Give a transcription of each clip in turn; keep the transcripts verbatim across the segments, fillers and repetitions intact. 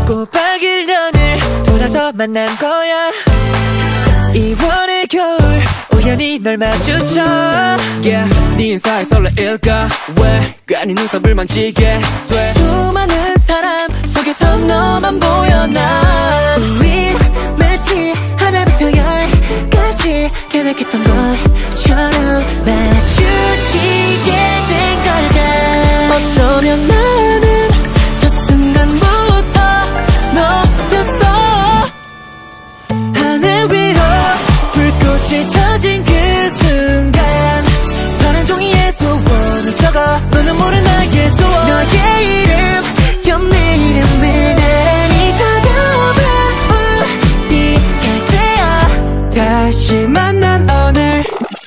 꼬박 일 년을 돌아서 만난 거야. 이월의 겨울 우연히 널 마주쳐. yeah, 네 인사에 설레일까 왜 괜히 눈썹을 만지게 돼. 수많은 사람 속에서 너만 보여. 난 우린 마치 하나부터 열까지 계획했던 것처럼 마주치게 된 걸까. 어쩌면 나는 첫 순간부터 너였어. 하늘 위로 불꽃이 터진 그 순간 파란 종이에 소원을 적어 너는 모른 나의 소원. 너의 이름 옆내 이름을 나란히 적어봐. 우리가 되어 다시 만난 오늘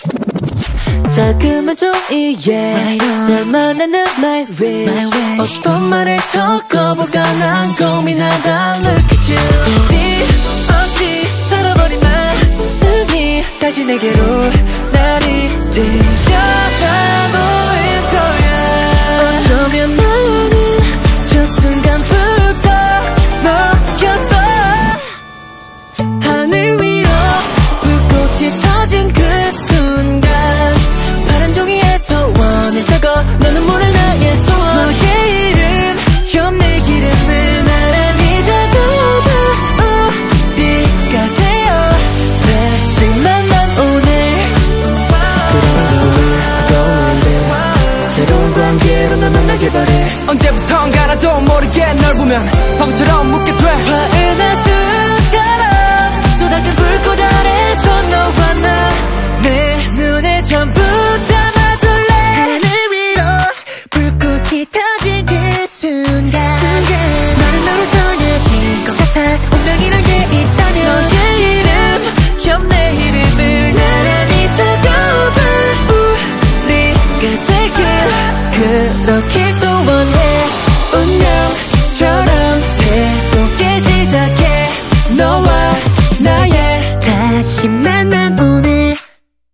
자그만 종이에 담아나는 my wish. 어떤 말을 적어볼까 난 고민하다 look at you. 소리 없이 살아버린 마음이 다시 내게로 나를 들여다 보일 거야. 어쩌면 나는 저 순간부터 너였어. 하늘 위로 불꽃이 터진 그 순간 파란 종이에 소원을 적어 너는 모를 나의 소원. 너의 이름 옆내 이름을 나란히 적어봐. 우리가 되어 다시 만난 오늘. 돌아온 오늘 새로운 관계로 널 만나길 바래. 언제부턴가라도 모르게 널 보면 바보처럼 묻게 돼. 화은 하수처럼 쏟아진 불꽃 아래서 너와 나 내 눈에 전부 담아둘래. 하늘 위로 불꽃이 터진 그 순간 너는 너로 정해진 것 같아. 운명이란 게 있다면 너의 이름 옆내 이름을 나란히 적어봐. 우리가 되길 그렇게